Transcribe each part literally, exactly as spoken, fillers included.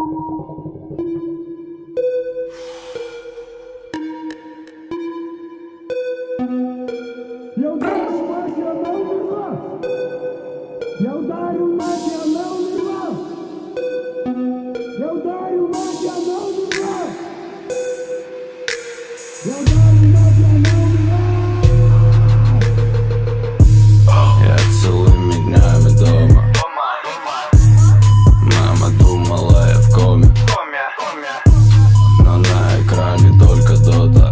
Я ударил мать, и она умерла. Я ударил мать, и она умерла. Я ударил мать, и она умерла. Я целыми днями дома. Мама думала, я в коме, но на экране только дота.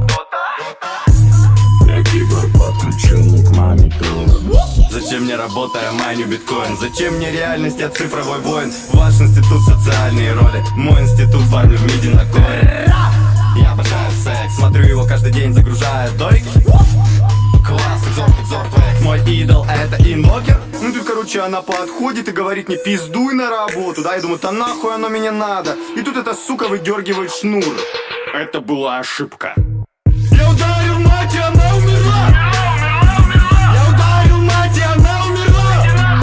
Я киборг, подключенный к маме пила. Зачем мне работа, я майню биткоин? Зачем мне реальность, я цифровой воин? Ваш институт социальные роли, мой институт фармлю в миди на коин. Я обожаю секс, смотрю его каждый день, загружая дойки. Класс, экзорт, экзорт, век. Мой идол это инвокер. Ну тут, короче, она подходит и говорит мне: пиздуй на работу. Да, я думаю, да нахуй оно мне надо. И тут эта сука выдергивает шнур. Это была ошибка. Я ударил мать, и она умерла. Я ударил мать, и она умерла.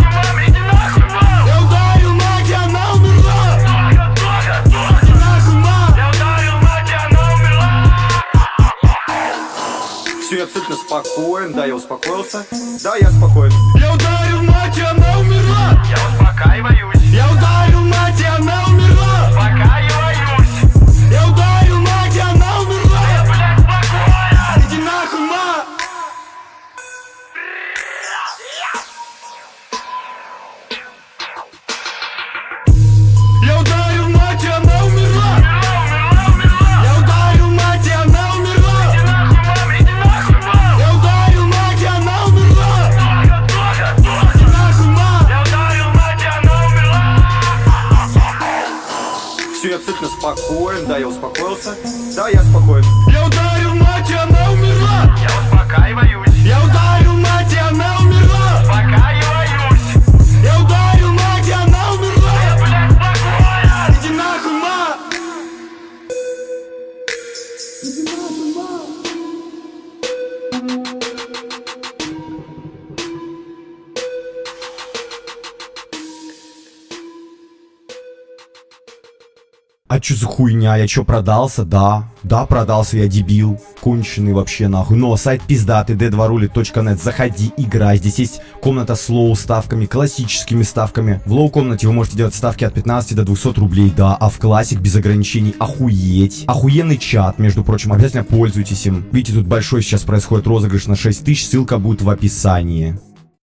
Я ударил мать, и она умерла. Иди нахуй, ма. Я ударил мать, и она умерла. Все, я абсолютно спокоен. Да, я успокоился. Да, я спокоен. Я ударил мать, и она умерла. Я успокаиваюсь. Я ударил мать, и она умерла. Успокаиваюсь. Я ударил мать, и она умерла. Я, блядь, спокоен. Иди нахуй, ма. Я ударил мать, и она умерла. Я ударил мать, и она умерла. Иди нахуй, мам, иди нахуй, мам. Я ударил мать, и она умерла. Плохо, плохо, Иди плохо. нахуй, ма. Я ударил мать, и она умерла. Все, я абсолютно спокоен. Да, я успокоился. Да, я спокоен. Я ударил мать, и она умерла. Я успокаиваюсь. Я ударил мать, и она умерла. Успокаиваюсь. Я ударил мать, и она умерла. Я, блядь, спокоен. Иди нахуй, ма. Иди нахуй, ма. А чё за хуйня? Я чё, продался? Да. Да, продался, я дебил. Конченый вообще нахуй. Но сайт пиздатый, ди два рулит точка нет. Заходи, играй. Здесь есть комната с лоу ставками, классическими ставками. В лоу комнате вы можете делать ставки от пятнадцати до двухсот рублей, да. А в классик без ограничений охуеть. Охуенный чат, между прочим, обязательно пользуйтесь им. Видите, тут большой сейчас происходит розыгрыш на шесть тысяч, ссылка будет в описании.